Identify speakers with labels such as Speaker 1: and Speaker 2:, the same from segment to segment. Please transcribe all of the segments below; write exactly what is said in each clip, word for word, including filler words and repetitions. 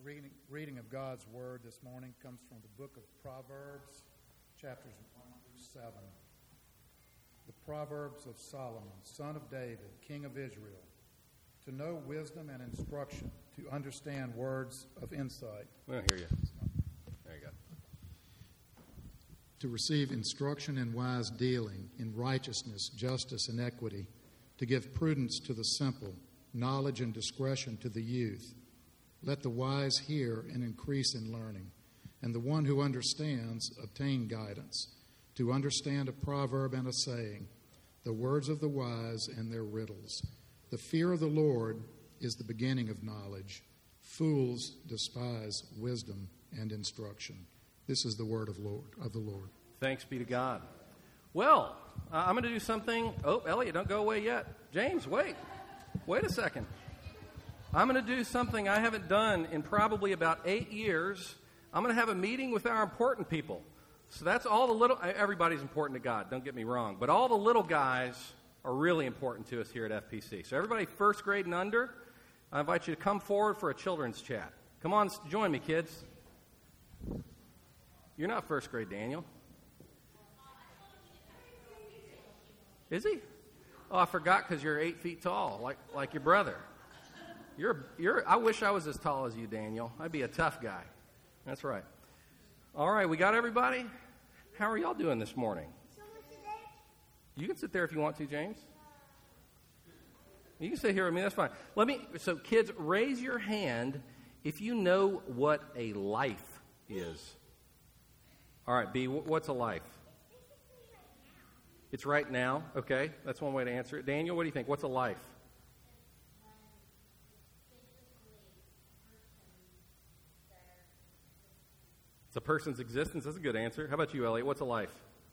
Speaker 1: reading, reading of God's Word this morning comes from the book of Proverbs, chapters one through seven. The Proverbs of Solomon, son of David, king of Israel, to know wisdom and instruction, to understand words of insight.
Speaker 2: We don't hear you. There you go.
Speaker 1: To receive instruction in wise dealing, in righteousness, justice, and equity, to give prudence to the simple, knowledge and discretion to the youth. Let the wise hear and increase in learning, and the one who understands obtain guidance, to understand a proverb and a saying, the words of the wise and their riddles. The fear of the Lord is the beginning of knowledge. Fools despise wisdom and instruction. This is the word of Lord of the Lord.
Speaker 2: Thanks be to God. Well, uh, I'm going to do something. Oh, Elliot, don't go away yet. James, wait. Wait a second. I'm going to do something I haven't done in probably about eight years. I'm going to have a meeting with our important people. So that's all the little, everybody's important to God, don't get me wrong. But all the little guys are really important to us here at F P C. So everybody first grade and under, I invite you to come forward for a children's chat. Come on, join me, kids. You're not first grade, Daniel. Is he? Oh, I forgot because you're eight feet tall, like like your brother. You're you're. I wish I was as tall as you, Daniel. I'd be a tough guy. That's right. All right, we got everybody. How are y'all doing this morning? You can sit there if you want to, James. You can sit here with me. That's fine. Let me. So, kids, raise your hand if you know what a life is. All right, B. What's a life? It's right now. Okay, that's one way to answer it. Daniel, what do you think? What's a life? It's a person's existence. That's a good answer. How about you, Elliot? What's a life?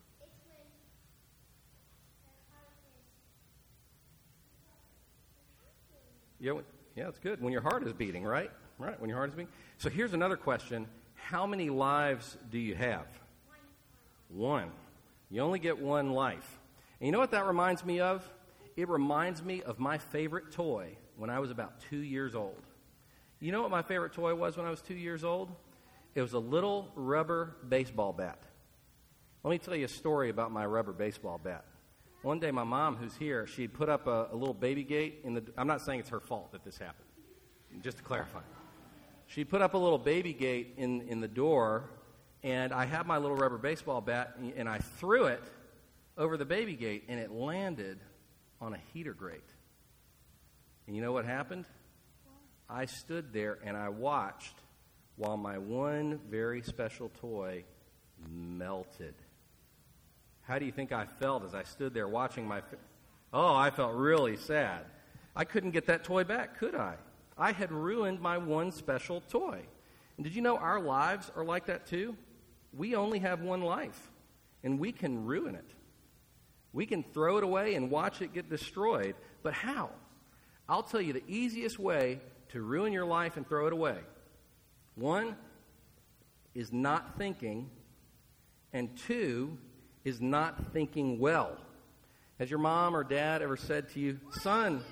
Speaker 2: Yeah, yeah, it's good. When your heart is beating, right? Right, when your heart is beating. So here's another question. How many lives do you have? One. You only get one life. And you know what that reminds me of? It reminds me of my favorite toy when I was about two years old. You know what my favorite toy was when I was two years old? It was a little rubber baseball bat. Let me tell you a story about my rubber baseball bat. One day my mom, who's here, she put up a, a little baby gate in the... I'm not saying it's her fault that this happened, just to clarify. She put up a little baby gate in, in the door, and I had my little rubber baseball bat, and I threw it over the baby gate, and it landed on a heater grate. And you know what happened? I stood there, and I watched while my one very special toy melted. How do you think I felt as I stood there watching my... Fi- oh, I felt really sad. I couldn't get that toy back, could I? I had ruined my one special toy. And did you know our lives are like that too? We only have one life, and we can ruin it. We can throw it away and watch it get destroyed. But how? I'll tell you the easiest way to ruin your life and throw it away. One is not thinking, and two is not thinking well. Has your mom or dad ever said to you, son?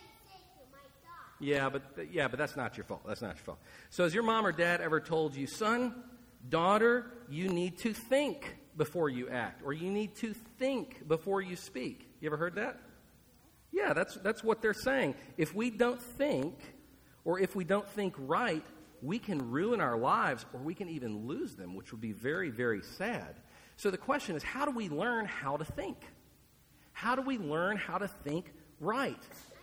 Speaker 2: Yeah, but yeah, but that's not your fault. That's not your fault. So has your mom or dad ever told you, son, daughter, you need to think before you act, or you need to think before you speak? You ever heard that? Yeah, that's that's what they're saying. If we don't think, or if we don't think right, we can ruin our lives, or we can even lose them, which would be very, very sad. So the question is, how do we learn how to think? How do we learn how to think right?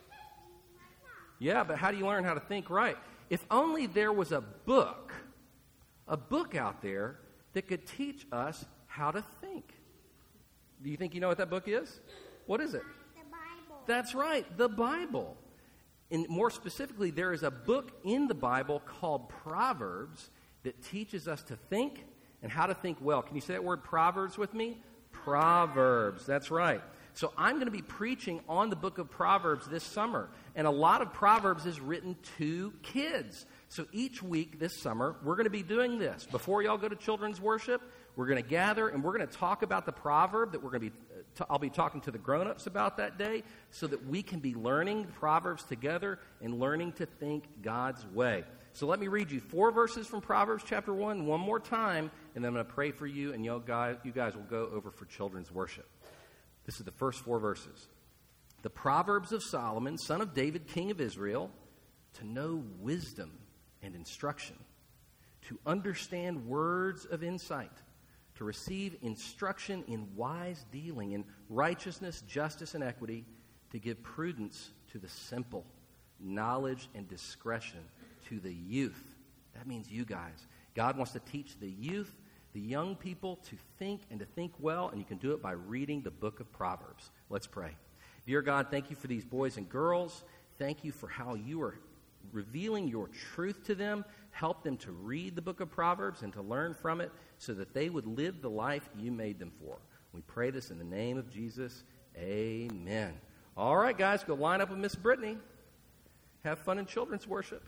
Speaker 2: Yeah, but how do you learn how to think right? If only there was a book, a book out there that could teach us how to think. Do you think you know what that book is? What is it?
Speaker 3: The Bible.
Speaker 2: That's right, the Bible. And more specifically, there is a book in the Bible called Proverbs that teaches us to think and how to think well. Can you say that word Proverbs with me? Proverbs, that's right. So I'm going to be preaching on the book of Proverbs this summer. And a lot of Proverbs is written to kids. So each week this summer, we're going to be doing this. Before y'all go to children's worship, we're going to gather and we're going to talk about the proverb that we're going to be, t- I'll be talking to the grown-ups about that day so that we can be learning Proverbs together and learning to think God's way. So let me read you four verses from Proverbs chapter one one more time, and then I'm going to pray for you, and you guys, you guys will go over for children's worship. This is the first four verses. The Proverbs of Solomon, son of David, king of Israel, to know wisdom and instruction, to understand words of insight, to receive instruction in wise dealing, in righteousness, justice, and equity, to give prudence to the simple, knowledge and discretion to the youth. That means you guys. God wants to teach the youth, the young people, to think and to think well, and you can do it by reading the book of Proverbs. Let's pray. Dear God, thank you for these boys and girls. Thank you for how you are revealing your truth to them. Help them to read the book of Proverbs and to learn from it so that they would live the life you made them for. We pray this in the name of Jesus. Amen. All right, guys, go line up with Miss Brittany. Have fun in children's worship.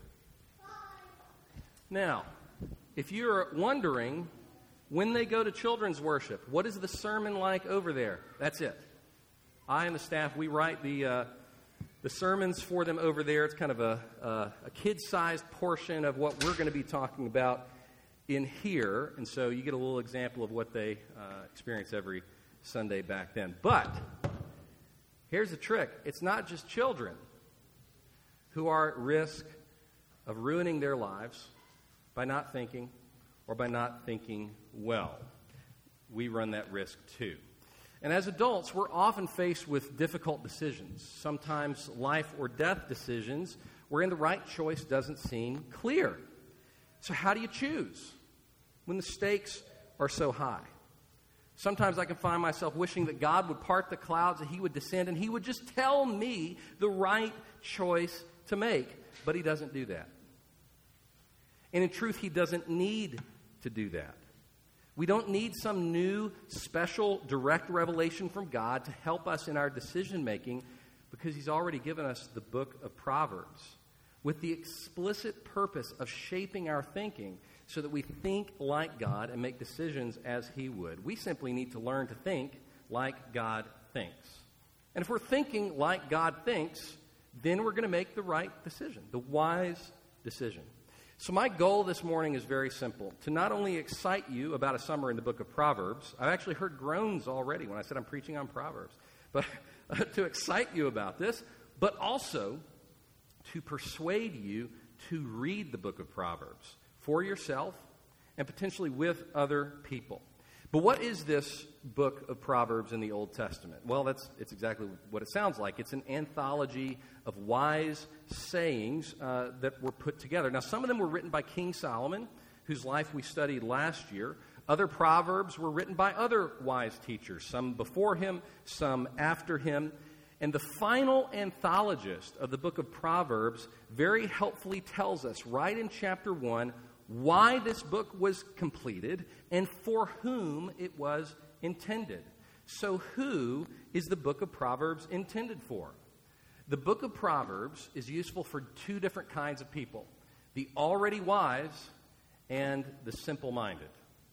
Speaker 2: Now, if you're wondering when they go to children's worship, what is the sermon like over there? That's it. I and the staff, we write the uh, the sermons for them over there. It's kind of a, uh, a kid-sized portion of what we're going to be talking about in here. And so you get a little example of what they uh, experience every Sunday back then. But here's the trick. It's not just children who are at risk of ruining their lives by not thinking or by not thinking well. We run that risk too. And as adults, we're often faced with difficult decisions, sometimes life or death decisions, wherein the right choice doesn't seem clear. So how do you choose when the stakes are so high? Sometimes I can find myself wishing that God would part the clouds, that he would descend, and he would just tell me the right choice to make. But he doesn't do that. And in truth, he doesn't need to do that. We don't need some new, special, direct revelation from God to help us in our decision-making, because he's already given us the book of Proverbs with the explicit purpose of shaping our thinking so that we think like God and make decisions as he would. We simply need to learn to think like God thinks. And if we're thinking like God thinks, then we're going to make the right decision, the wise decision. So my goal this morning is very simple, to not only excite you about a summer in the book of Proverbs. I've actually heard groans already when I said I'm preaching on Proverbs, but uh, to excite you about this, but also to persuade you to read the book of Proverbs for yourself and potentially with other people. But what is this book of Proverbs in the Old Testament? Well, that's it's exactly what it sounds like. It's an anthology of wise sayings uh, that were put together. Now, some of them were written by King Solomon, whose life we studied last year. Other Proverbs were written by other wise teachers, some before him, some after him. And the final anthologist of the book of Proverbs very helpfully tells us right in chapter one why this book was completed and for whom it was intended. So who is the book of Proverbs intended for? The book of Proverbs is useful for two different kinds of people: the already wise and the simple-minded.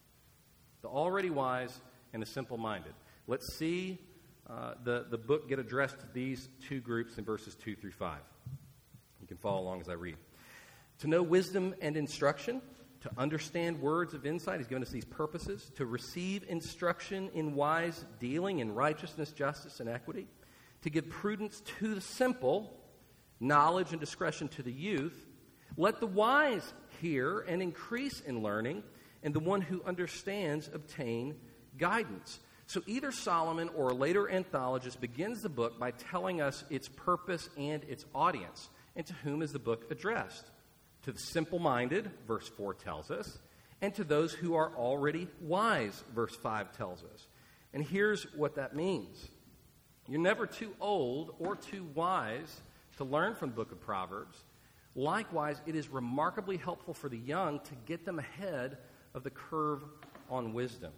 Speaker 2: The already wise and the simple-minded. Let's see uh, the, the book get addressed to these two groups in verses two through five. You can follow along as I read. To know wisdom and instruction, to understand words of insight. He's given us these purposes. To receive instruction in wise dealing, in righteousness, justice, and equity. To give prudence to the simple, knowledge and discretion to the youth. Let the wise hear and increase in learning, and the one who understands obtain guidance. So either Solomon or a later anthologist begins the book by telling us its purpose and its audience. And to whom is the book addressed? To the simple-minded, verse four tells us, and to those who are already wise, verse five tells us. And here's what that means. You're never too old or too wise to learn from the book of Proverbs. Likewise, it is remarkably helpful for the young to get them ahead of the curve on wisdom.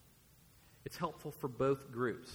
Speaker 2: It's helpful for both groups.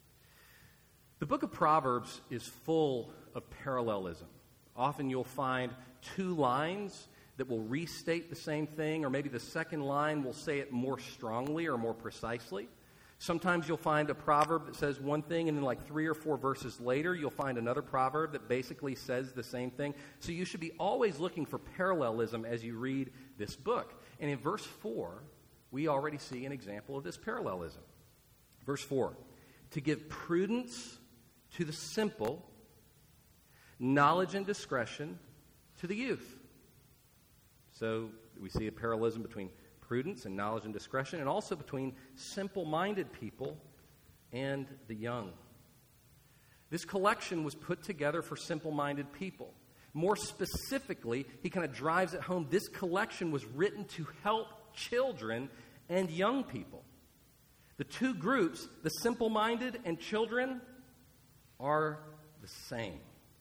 Speaker 2: The book of Proverbs is full of parallelism. Often you'll find two lines that will restate the same thing, or maybe the second line will say it more strongly or more precisely. Sometimes you'll find a proverb that says one thing, and then like three or four verses later, you'll find another proverb that basically says the same thing. So you should be always looking for parallelism as you read this book. And in verse four, we already see an example of this parallelism. Verse four, to give prudence to the simple, knowledge and discretion to the youth. So we see a parallelism between prudence and knowledge and discretion, and also between simple-minded people and the young. This collection was put together for simple-minded people. More specifically, he kind of drives it home. This collection was written to help children and young people. The two groups, the simple-minded and children, are the same.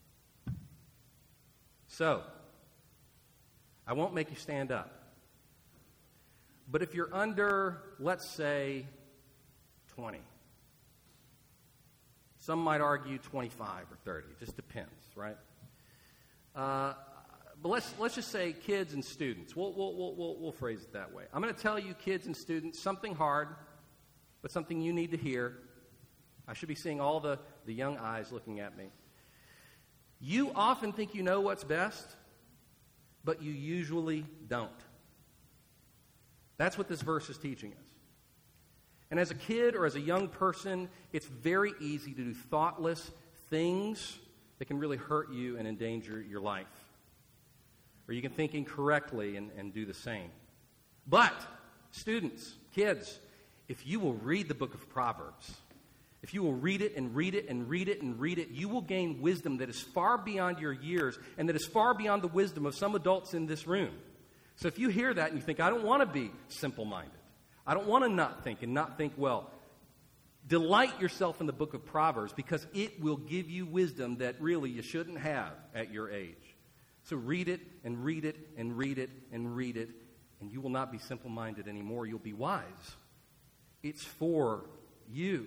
Speaker 2: So, I won't make you stand up. But if you're under, let's say, twenty, some might argue twenty-five or thirty. It just depends, right? Uh, but let's let's just say kids and students. We'll we'll we'll we'll, we'll phrase it that way. I'm going to tell you, kids and students, something hard, but something you need to hear. I should be seeing all the, the young eyes looking at me. You often think you know what's best, but you usually don't. That's what this verse is teaching us. And as a kid or as a young person, it's very easy to do thoughtless things that can really hurt you and endanger your life. Or you can think incorrectly and, and do the same. But, students, kids, if you will read the book of Proverbs, if you will read it and read it and read it and read it, you will gain wisdom that is far beyond your years and that is far beyond the wisdom of some adults in this room. So if you hear that and you think, I don't want to be simple-minded, I don't want to not think and not think well, delight yourself in the book of Proverbs because it will give you wisdom that really you shouldn't have at your age. So read it and read it and read it and read it, and you will not be simple-minded anymore. You'll be wise. It's for you.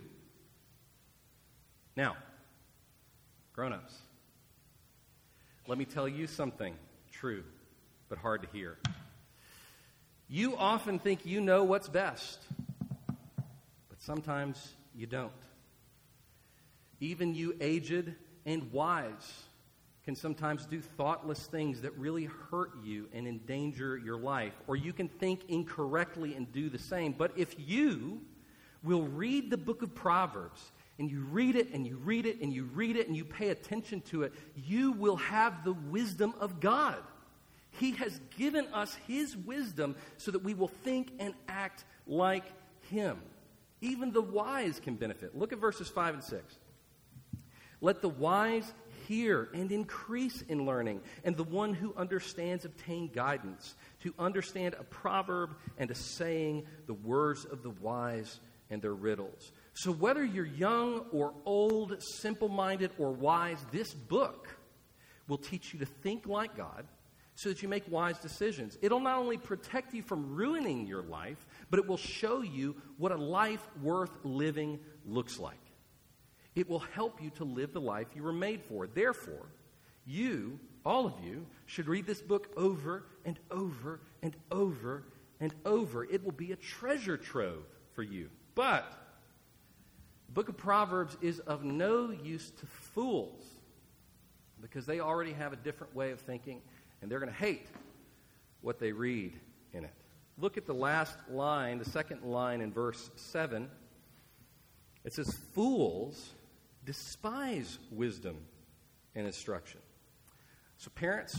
Speaker 2: Now, grown-ups, let me tell you something true but hard to hear. You often think you know what's best, but sometimes you don't. Even you aged and wise can sometimes do thoughtless things that really hurt you and endanger your life, or you can think incorrectly and do the same. But if you will read the book of Proverbs, and you read it and you read it and you read it and you pay attention to it, you will have the wisdom of God. He has given us His wisdom so that we will think and act like Him. Even the wise can benefit. Look at verses five and six. Let the wise hear and increase in learning, and the one who understands obtain guidance. To understand a proverb and a saying, the words of the wise and their riddles. So whether you're young or old, simple-minded or wise, this book will teach you to think like God so that you make wise decisions. It'll not only protect you from ruining your life, but it will show you what a life worth living looks like. It will help you to live the life you were made for. Therefore, you, all of you, should read this book over and over and over and over. It will be a treasure trove for you. But the book of Proverbs is of no use to fools because they already have a different way of thinking and they're going to hate what they read in it. Look at the last line, the second line in verse seven. It says, fools despise wisdom and instruction. So parents,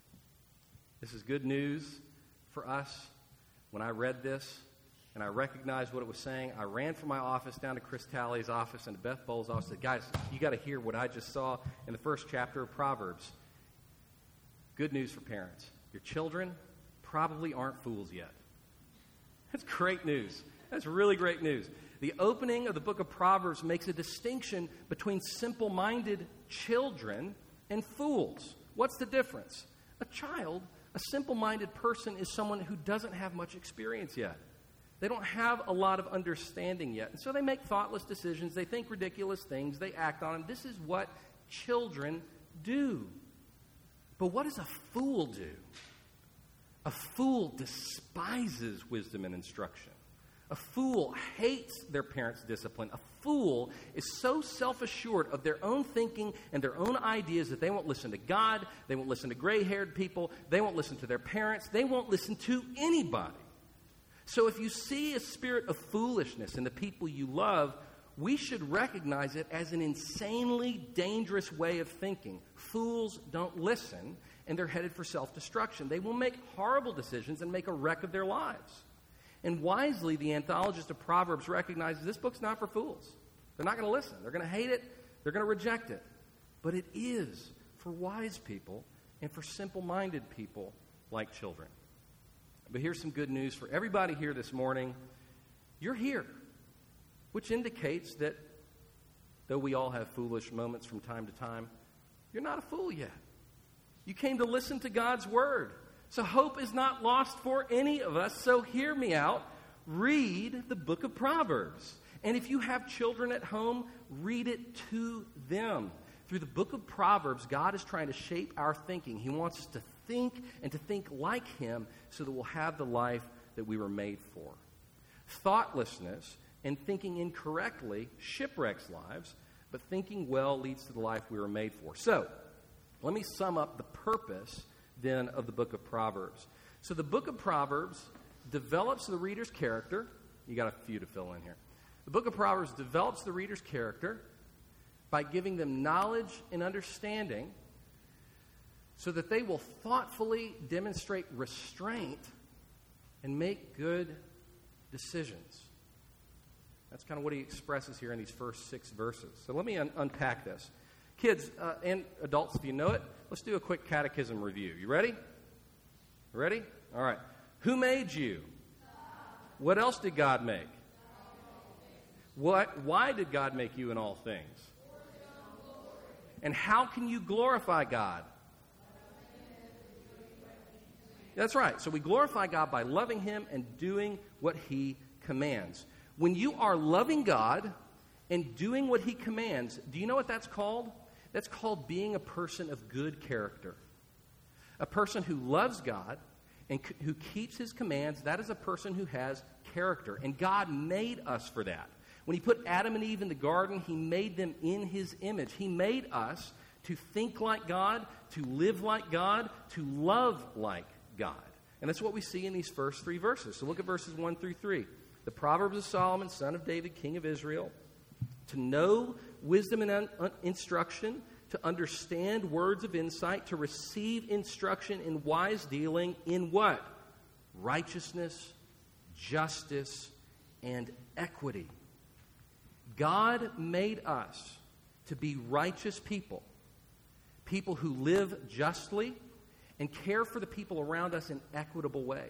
Speaker 2: this is good news for us. When I read this and I recognized what it was saying, I ran from my office down to Chris Talley's office and to Beth Bowles' office and said, guys, you got to hear what I just saw in the first chapter of Proverbs. Good news for parents. Your children probably aren't fools yet. That's great news. That's really great news. The opening of the book of Proverbs makes a distinction between simple-minded children and fools. What's the difference? A child, a simple-minded person, is someone who doesn't have much experience yet. They don't have a lot of understanding yet. And so they make thoughtless decisions. They think ridiculous things. They act on them. This is what children do. But what does a fool do? A fool despises wisdom and instruction. A fool hates their parents' discipline. A fool is so self-assured of their own thinking and their own ideas that they won't listen to God, they won't listen to gray-haired people, they won't listen to their parents, they won't listen to anybody. So if you see a spirit of foolishness in the people you love, we should recognize it as an insanely dangerous way of thinking. Fools don't listen, and they're headed for self-destruction. They will make horrible decisions and make a wreck of their lives. And wisely, the anthologist of Proverbs recognizes this book's not for fools. They're not going to listen. They're going to hate it. They're going to reject it. But it is for wise people and for simple-minded people like children. But here's some good news for everybody here this morning. You're here, which indicates that though we all have foolish moments from time to time, you're not a fool yet. You came to listen to God's word. So hope is not lost for any of us. So hear me out. Read the book of Proverbs. And if you have children at home, read it to them. Through the book of Proverbs, God is trying to shape our thinking. He wants us to think and to think like him so that we'll have the life that we were made for. Thoughtlessness and thinking incorrectly shipwrecks lives, but thinking well leads to the life we were made for. So, let me sum up the purpose then of the book of Proverbs. So the book of Proverbs develops the reader's character. You got a few to fill in here. The book of Proverbs develops the reader's character by giving them knowledge and understanding so that they will thoughtfully demonstrate restraint and make good decisions. That's kind of what he expresses here in these first six verses. So let me un- unpack this. Kids uh, and adults, if you know it, let's do a quick catechism review. You ready? Ready? All right. Who made you? What else did God make? What? Why did God make you in all things? And how can you glorify God? That's right. So we glorify God by loving him and doing what he commands. When you are loving God and doing what he commands, do you know what that's called? That's called being a person of good character. A person who loves God and c- who keeps his commands, that is a person who has character. And God made us for that. When he put Adam and Eve in the garden, he made them in his image. He made us to think like God, to live like God, to love like God. And that's what we see in these first three verses. So look at verses one through three. The Proverbs of Solomon, son of David, king of Israel, to know wisdom and un- un- instruction, to understand words of insight, to receive instruction in wise dealing, in what? Righteousness, justice, and equity. God made us to be righteous people, people who live justly and care for the people around us in equitable ways.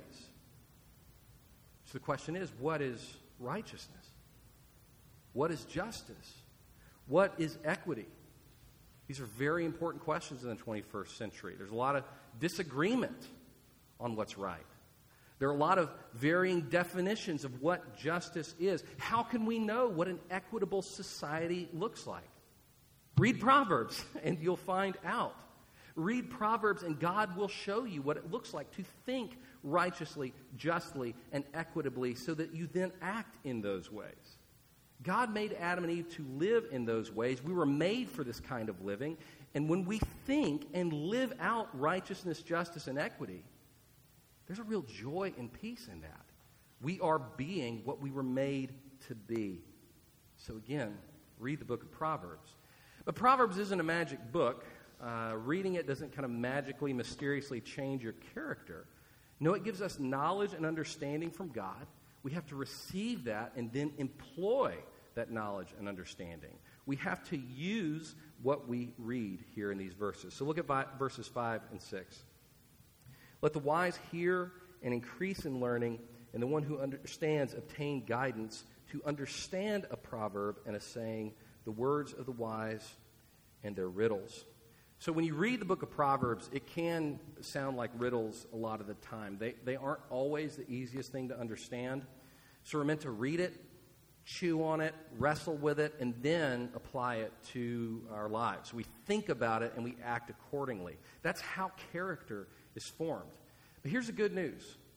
Speaker 2: So the question is, what is righteousness? What is justice? What is equity? These are very important questions in the twenty-first century. There's a lot of disagreement on what's right. There are a lot of varying definitions of what justice is. How can we know what an equitable society looks like? Read Proverbs and you'll find out. Read Proverbs and God will show you what it looks like to think righteously, justly, and equitably so that you then act in those ways. God made Adam and Eve to live in those ways. We were made for this kind of living. And when we think and live out righteousness, justice, and equity, there's a real joy and peace in that. We are being what we were made to be. So again, read the book of Proverbs. But Proverbs isn't a magic book. Uh, reading it doesn't kind of magically, mysteriously change your character. No, it gives us knowledge and understanding from God. We have to receive that and then employ that knowledge and understanding. We have to use what we read here in these verses. So look at vi- verses five and six. Let the wise hear and increase in learning, and the one who understands obtain guidance. To understand a proverb and a saying, the words of the wise and their riddles. So when you read the book of Proverbs, it can sound like riddles a lot of the time. They, they aren't always the easiest thing to understand. So we're meant to read it, chew on it, wrestle with it, and then apply it to our lives. We think about it and we act accordingly. That's how character is formed. But here's the good news.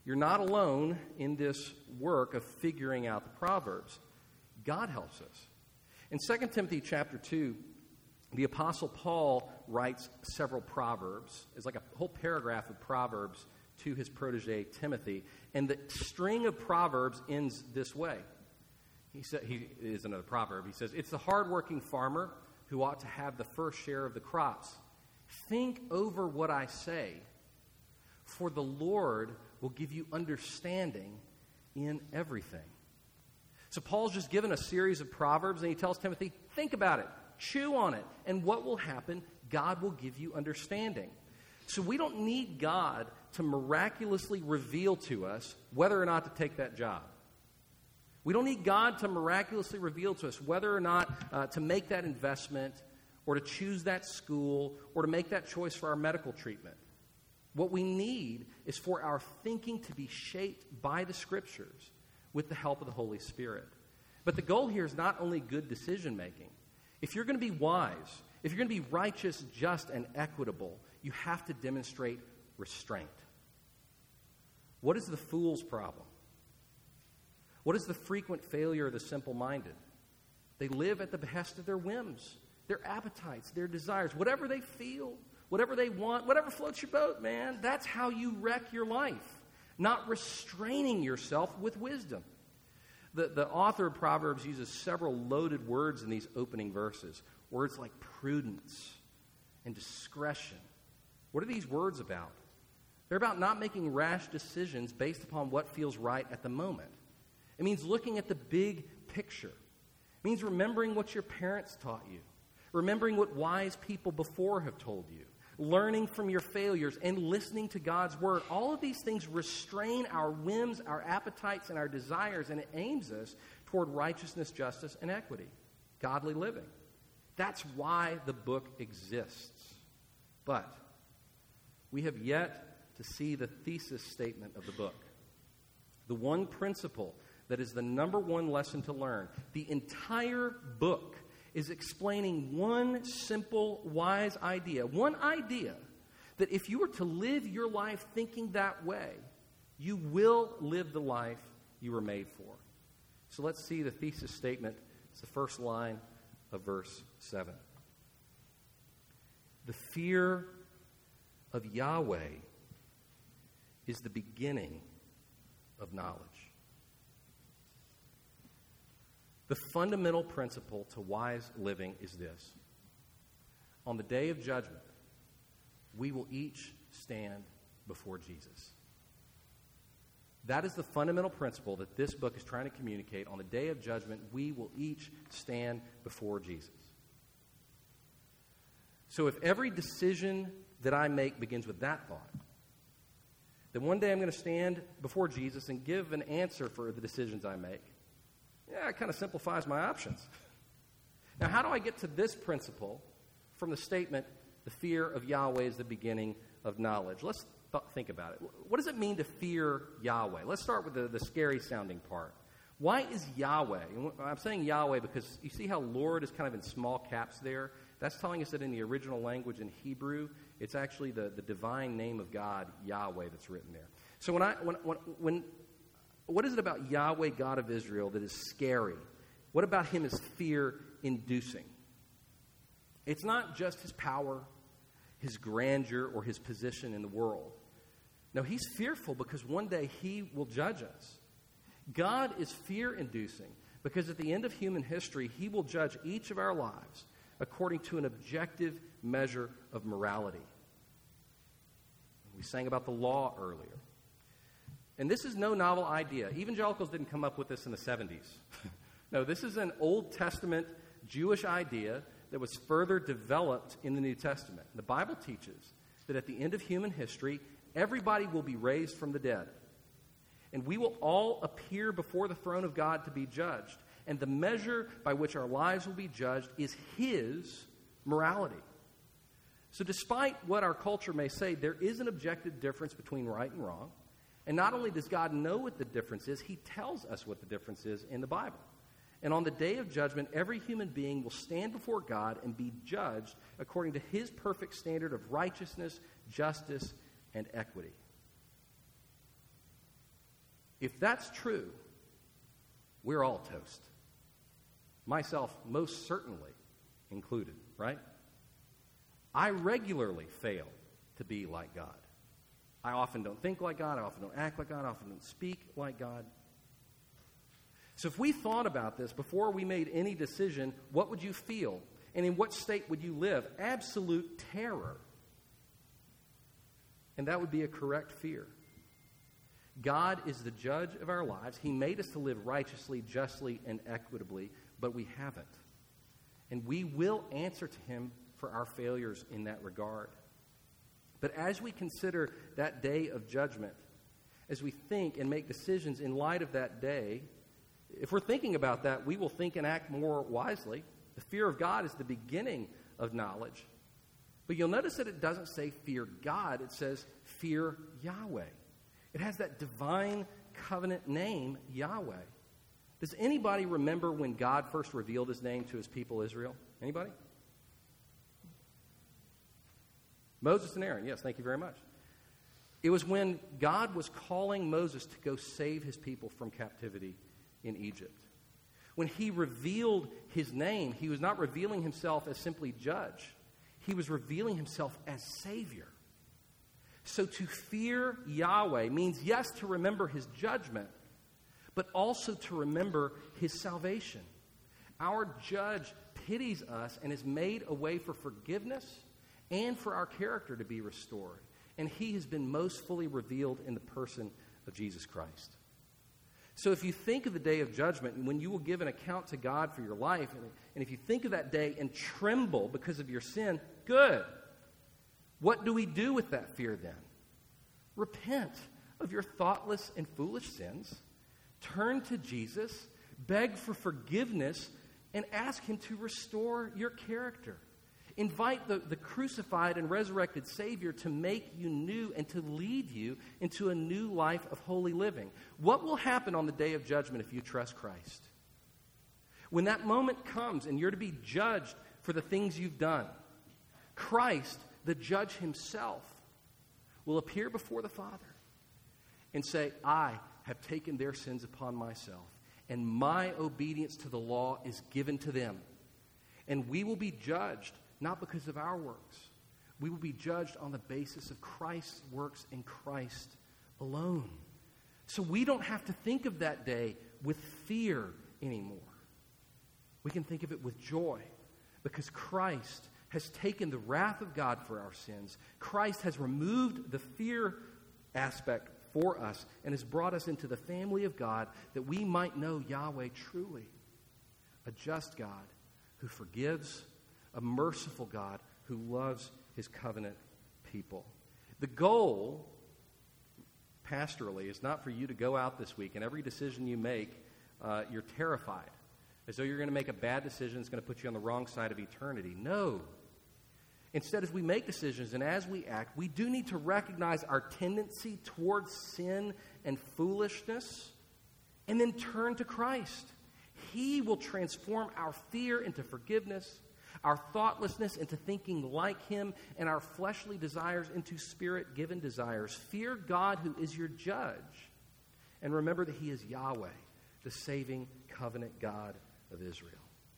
Speaker 2: You're not alone in this work of figuring out the Proverbs. God helps us. In Second Timothy chapter two, the Apostle Paul writes several Proverbs. It's like a whole paragraph of Proverbs to his protege Timothy. And the string of Proverbs ends this way. He said, he is another proverb. He says, it's the hardworking farmer who ought to have the first share of the crops. Think over what I say, for the Lord will give you understanding in everything. So Paul's just given a series of Proverbs, and he tells Timothy, think about it, chew on it, and what will happen? God will give you understanding. So we don't need God to miraculously reveal to us whether or not to take that job. We don't need God to miraculously reveal to us whether or not uh, to make that investment or to choose that school or to make that choice for our medical treatment. What we need is for our thinking to be shaped by the Scriptures with the help of the Holy Spirit. But the goal here is not only good decision making. If you're going to be wise, if you're going to be righteous, just, and equitable, you have to demonstrate restraint. What is the fool's problem? What is the frequent failure of the simple-minded? They live at the behest of their whims, their appetites, their desires, whatever they feel, whatever they want, whatever floats your boat, man. That's how you wreck your life, not restraining yourself with wisdom. The, the author of Proverbs uses several loaded words in these opening verses, words like prudence and discretion. What are these words about? They're about not making rash decisions based upon what feels right at the moment. It means looking at the big picture. It means remembering what your parents taught you, remembering what wise people before have told you, learning from your failures, and listening to God's word. All of these things restrain our whims, our appetites, and our desires, and it aims us toward righteousness, justice, and equity, godly living. That's why the book exists. But we have yet to see the thesis statement of the book, the one principle that is the number one lesson to learn. The entire book is explaining one simple, wise idea. One idea that if you were to live your life thinking that way, you will live the life you were made for. So let's see the thesis statement. It's the first line of verse seven. The fear of Yahweh is the beginning of knowledge. The fundamental principle to wise living is this. On the day of judgment, we will each stand before Jesus. That is the fundamental principle that this book is trying to communicate. On the day of judgment, we will each stand before Jesus. So if every decision that I make begins with that thought, then one day I'm going to stand before Jesus and give an answer for the decisions I make. Yeah, it kind of simplifies my options. Now, how do I get to this principle from the statement, the fear of Yahweh is the beginning of knowledge? Let's th- think about it. What does it mean to fear Yahweh? Let's start with the, the scary-sounding part. Why is Yahweh? And I'm saying Yahweh because you see how Lord is kind of in small caps there? That's telling us that in the original language in Hebrew, it's actually the, the divine name of God, Yahweh, that's written there. So when I when when, when What is it about Yahweh, God of Israel, that is scary? What about him is fear-inducing? It's not just his power, his grandeur, or his position in the world. No, he's fearful because one day he will judge us. God is fear-inducing because at the end of human history, he will judge each of our lives according to an objective measure of morality. We sang about the law earlier. And this is no novel idea. Evangelicals didn't come up with this in the seventies. No, this is an Old Testament Jewish idea that was further developed in the New Testament. The Bible teaches that at the end of human history, everybody will be raised from the dead. And we will all appear before the throne of God to be judged. And the measure by which our lives will be judged is his morality. So despite what our culture may say, there is an objective difference between right and wrong. And not only does God know what the difference is, he tells us what the difference is in the Bible. And on the day of judgment, every human being will stand before God and be judged according to his perfect standard of righteousness, justice, and equity. If that's true, we're all toast. Myself most certainly included, right? I regularly fail to be like God. I often don't think like God. I often don't act like God. I often don't speak like God. So if we thought about this before we made any decision, what would you feel? And in what state would you live? Absolute terror. And that would be a correct fear. God is the judge of our lives. He made us to live righteously, justly, and equitably, but we haven't. And we will answer to him for our failures in that regard. But as we consider that day of judgment, as we think and make decisions in light of that day, if we're thinking about that, we will think and act more wisely. The fear of God is the beginning of knowledge. But you'll notice that it doesn't say fear God. It says fear Yahweh. It has that divine covenant name, Yahweh. Does anybody remember when God first revealed his name to his people Israel? Anybody? Moses and Aaron. Yes, thank you very much. It was when God was calling Moses to go save his people from captivity in Egypt. When he revealed his name, he was not revealing himself as simply judge. He was revealing himself as Savior. So to fear Yahweh means, yes, to remember his judgment, but also to remember his salvation. Our judge pities us and has made a way for forgiveness and for our character to be restored. And he has been most fully revealed in the person of Jesus Christ. So if you think of the day of judgment, and when you will give an account to God for your life, and, and if you think of that day and tremble because of your sin, good. What do we do with that fear then? Repent of your thoughtless and foolish sins. Turn to Jesus, beg for forgiveness, and ask him to restore your character. Invite the, the crucified and resurrected Savior to make you new and to lead you into a new life of holy living. What will happen on the day of judgment if you trust Christ? When that moment comes and you're to be judged for the things you've done, Christ, the judge himself, will appear before the Father and say, I have taken their sins upon myself, and my obedience to the law is given to them. And we will be judged not because of our works. We will be judged on the basis of Christ's works in Christ alone. So we don't have to think of that day with fear anymore. We can think of it with joy because Christ has taken the wrath of God for our sins. Christ has removed the fear aspect for us and has brought us into the family of God that we might know Yahweh truly, a just God who forgives, a merciful God who loves his covenant people. The goal, pastorally, is not for you to go out this week and every decision you make, uh, you're terrified, as though you're going to make a bad decision that's going to put you on the wrong side of eternity. No. Instead, as we make decisions and as we act, we do need to recognize our tendency towards sin and foolishness and then turn to Christ. He will transform our fear into forgiveness, our thoughtlessness into thinking like him, and our fleshly desires into spirit-given desires. Fear God who is your judge, and remember that he is Yahweh, the saving covenant God of Israel.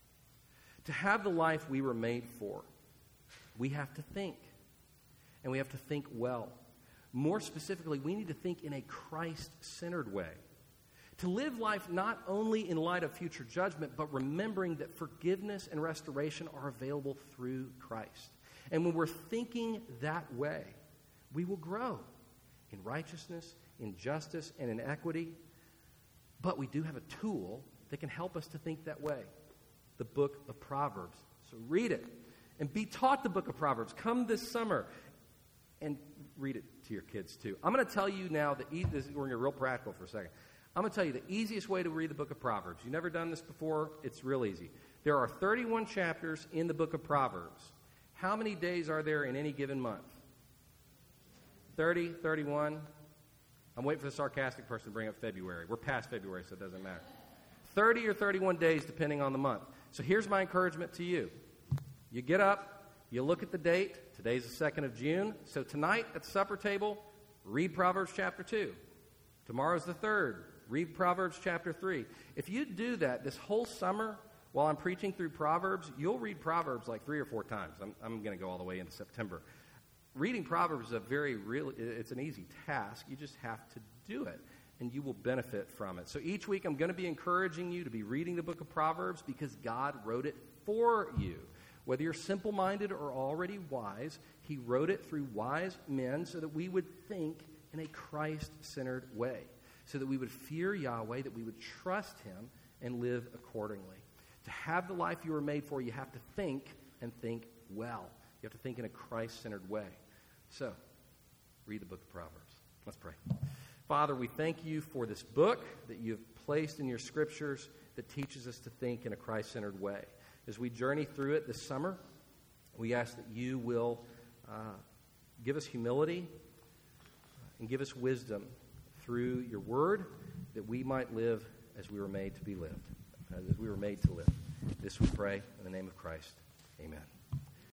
Speaker 2: To have the life we were made for, we have to think, and we have to think well. More specifically, we need to think in a Christ-centered way. To live life not only in light of future judgment, but remembering that forgiveness and restoration are available through Christ. And when we're thinking that way, we will grow in righteousness, in justice, and in equity. But we do have a tool that can help us to think that way, the book of Proverbs. So read it and be taught the book of Proverbs. Come this summer and read it to your kids too. I'm going to tell you now, that we're going to get real practical for a second. I'm going to tell you the easiest way to read the book of Proverbs. You've never done this before? It's real easy. There are thirty-one chapters in the book of Proverbs. How many days are there in any given month? thirty, thirty-one? I'm waiting for the sarcastic person to bring up February. We're past February, so it doesn't matter. thirty or thirty-one days, depending on the month. So here's my encouragement to you. You get up, you look at the date. Today's the second of June. So tonight at the supper table, read Proverbs chapter two. Tomorrow's the third. Read Proverbs chapter three. If you do that this whole summer while I'm preaching through Proverbs, you'll read Proverbs like three or four times. I'm, I'm going to go all the way into September. Reading Proverbs is a very real, it's an easy task. You just have to do it, and you will benefit from it. So each week I'm going to be encouraging you to be reading the book of Proverbs because God wrote it for you. Whether you're simple-minded or already wise, he wrote it through wise men so that we would think in a Christ-centered way, so that we would fear Yahweh, that we would trust him and live accordingly. To have the life you were made for, you have to think and think well. You have to think in a Christ-centered way. So, read the book of Proverbs. Let's pray. Father, we thank you for this book that you have placed in your scriptures that teaches us to think in a Christ-centered way. As we journey through it this summer, we ask that you will uh, give us humility and give us wisdom through your word, that we might live as we were made to be lived, as we were made to live. This we pray in the name of Christ. Amen.